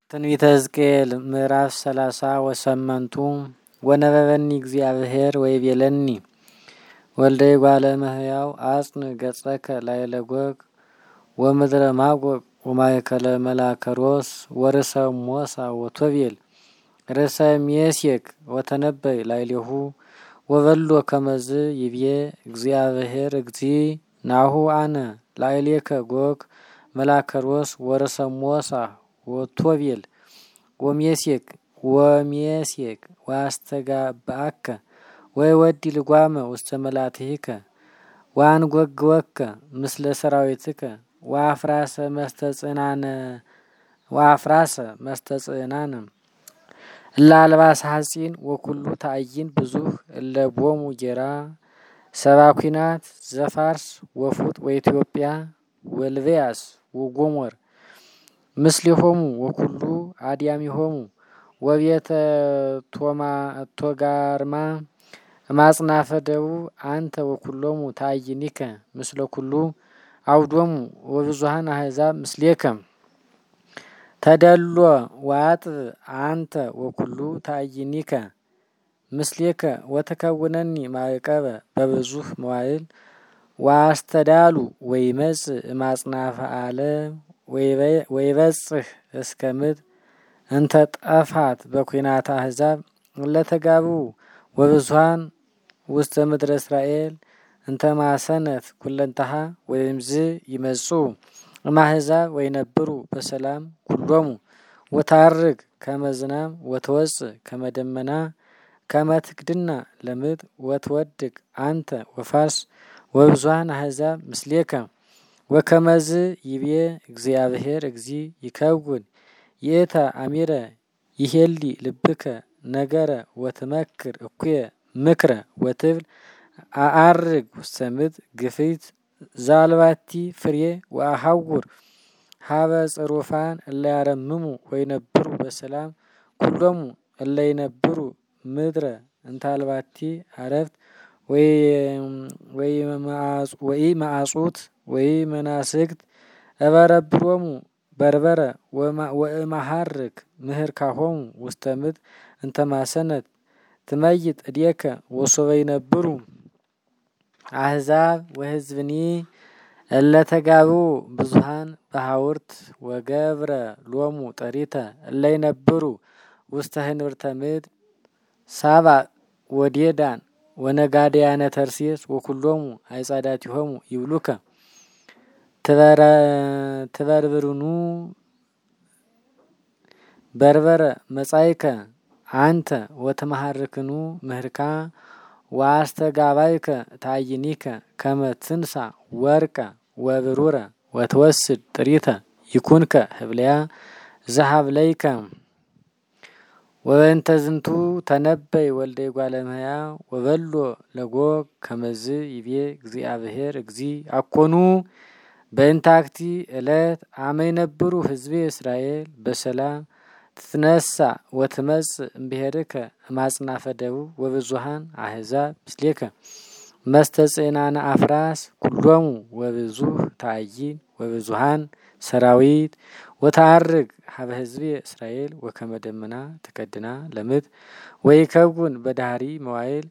ትንቢተ ሕዝቅኤል ምዕራፍ 30 ወሰመንቱ ወነበበኒ እግዚአብሔር ወይቤለኒ ወልደ እጓለ እመሕያው አጽን ገጸከ ላዕለ ጎግ ወምድረ ማጎግ ወማእከለ መላከሮስ ወርእሰ ሞሳ ወቶቤል ርእሰ ሜሴክ ወተነበይ ላዕሌሁ ወበሎ ከመዝ ይቤ እግዚአብሔር እግዚእ ናሁ አነ ላዕሌከ ጎግ መላከሮስ ወርእሰ ሞሳ ወቶቤል ወሜሴክ ዋስተጋብአከ ወይወዲ ልጓመ ውስተ መላትሂከ ወአንጐግወከ ምስለ ሰራዊትከ ወአፍራሰ መስተጽዕናነ እለ አልባሰ ሐጺን ወኩሉ ተአይን ብዙህ እለ ቦሙ ጌራ ሰባ ኩናት ዘፋርስ ወፉጥ ወኢትዮጵያ ወልብያስ ወጎሞር ምስሊሆሙ ወኩሉ አድያሚሆሙ ወቤተ ቶጋርማ ማጽናፈ ደቡብ አንተ ወኩሎሙ ተአይኒከ ምስለ ኩሉ አውዶሙ ወብዙሃን አሕዛብ ምስሌከ ተደሎ ዋጥብ አንተ ወኩሉ ተአይኒከ ምስሌከ ወተከውነኒ ማዕቀበ በብዙህ መዋዕል ዋስተዳሉ ወይመጽእ እማጽናፈ ዓለም ወይበጽሕ እስከ ምድር እንተ ጠፋት በኩናተ አሕዛብ እለተጋቡ ወብዙሃን ውስተ ምድረ እስራኤል እንተ ማሰነት ኩለንተሃ ወይምዝ ይመጽኡ እማሕዛብ ወይነብሩ በሰላም ኩሎሙ ወታርግ ከመ ዝናም ወትወጽእ ከመ ደመና ከመ ትክድና ለምድር ወትወድቅ አንተ ወፋርስ ወብዙሃን አሕዛብ ምስሌከ ወከመዝ ይቤ እግዚአብሔር እግዚእ ይከውን ይእተ አሚረ ይሄሊ ልብከ ነገረ ወትመክር እኩየ ምክረ ወትብል አአርግ ውስተ ምድር ግፊት ዛልባቲ ፍሬ ወአሐውር ሀበ ጽሩፋን እለ ያረምሙ ወይነብሩ በሰላም ኩሎሙ እለ ይነብሩ ምድረ እንታልባቲ አረፍት ወይ ማአጹት ወይ መናስግት እበረብሮሙ በርበረ ወእማሐርክ ምህርካሆሙ ውስተ ምድር እንተ ማሰነት ትመይጥ እዴከ ወሶበ ይነብሩ አሕዛብ ወሕዝብኒ እለ ተጋቡ ብዙሃን በሐውርት ወገብረ ሎሙ ጠሪተ እለ ይነብሩ ውስተ ህንብርተ ምድር ሳባእ ወዴዳን ወነጋድያነ ተርሴስ ወኩሎሙ አይጻዳቲሆሙ ይብሉከ ትበርብርኑ በርበረ መጻይከ አንተ ወተመሃርክኑ ምህርካ ወአስተጋባይከ ታይኒከ ከመ ትንሳ ወርቀ ወብሩረ ወትወስድ ጥሪተ ይኩንከ ህብለያ ዘሀብለይከ ወበእንተ ዝንቱ ተነበይ ወልደ እጓለ እመሕያው ወበሎ ለጎግ ከመዝ ይቤ እግዚአብሔር እግዚእ አኮኑ በእንታክቲ ዕለት አመ ይነብሩ ህዝቤ እስራኤል በሰላም ትትነሳ ወትመጽእ እምብሔርከ እማጽናፈ ደቡብ ወብዙሃን አሕዛብ ምስሌከ መስተጽዕናነ አፍራስ ኩሎሙ ወብዙህ ተአይን ወብዙሃን ሰራዊት ወተአርግ ሀበ ህዝቤ እስራኤል ወከመ ደመና ተከድና ለምድር ወይከውን በዳህሪ መዋዕል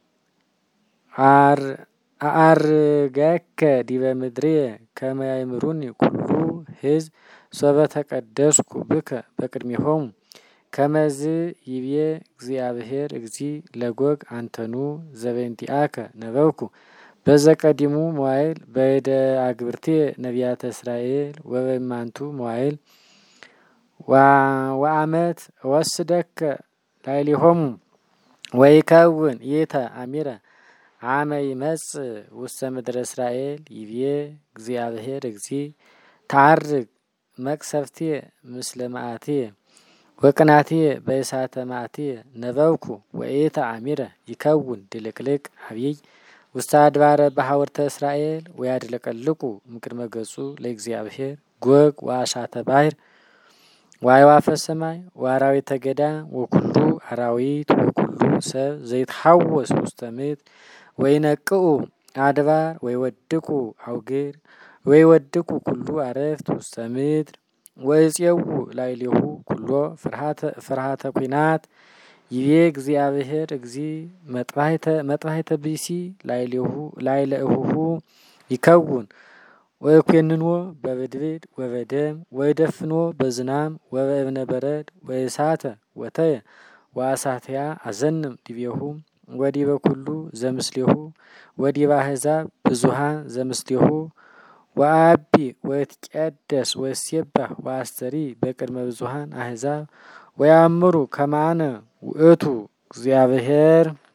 አአርገከ ዲበ ምድርየ ከመ ያእምሩኒ ኩሉ ህዝብ ሶበ ተቀደስኩ ብከ በቅድሜሆሙ ከመዝ ይቤ እግዚአብሔር እግዚእ ለጎግ አንተኑ ዘበእንቲአከ ነበብኩ በዘቀዲሙ መዋዕል በእደ አግብርትየ ነቢያተ እስራኤል ወበእማንቱ መዋዕል ወአመት ወስደከ ላዕሌሆሙ ወይከውን ይእተ አሚረ አመ ይመጽእ ውስተ ምድረ እስራኤል ይቤ እግዚአብሔር እግዚእ ተአርግ መቅሰፍትየ ምስለ መዓትየ ወቅናትየ በእሳተ መዓትየ ነበብኩ ወኢተ አሚረ ይከውን ድልቅልቅ አብይ ውስተ አድባረ በሐውርተ እስራኤል ወያድለቀልቁ እምቅድመ ገጹ ለእግዚአብሔር ጎግ ወአሳተ ባሕር ወአዕዋፈ ሰማይ ወአራዊተ ገዳም ወኩሉ አራዊት ወኩሉ ሰብ ዘይትሐወስ ውስተ ምድር ወይነቅኡ አድባር ወይወድቁ አውግር ወይወድቁ ኩሉ አረፍት ውስተ ምድር ወይጼው ላዕሌሁ ኩሎ ፍርሃተ ኩናት ይቤ እግዚአብሔር እግዚ መጥባሕተ ብእሲ ላዕለ እሁሁ ይከውን ወይኮንንዎ በብድብድ ወበደም ወይደፍኖ በዝናም ወበእብነ በረድ ወእሳተ ወተየ ወአሳትያ አዘንም ዲቤሁ ወዲበ ኩሉ ዘምስሌሁ ወዲበ አሕዛብ ብዙኃን ዘምስሌሁ ወአቢ ወይትቀደስ ወይሴባህ ወአስተሪ በቅድመ ብዙኃን አሕዛብ ወያምሩ ከመ አነ ውእቱ እግዚአብሔር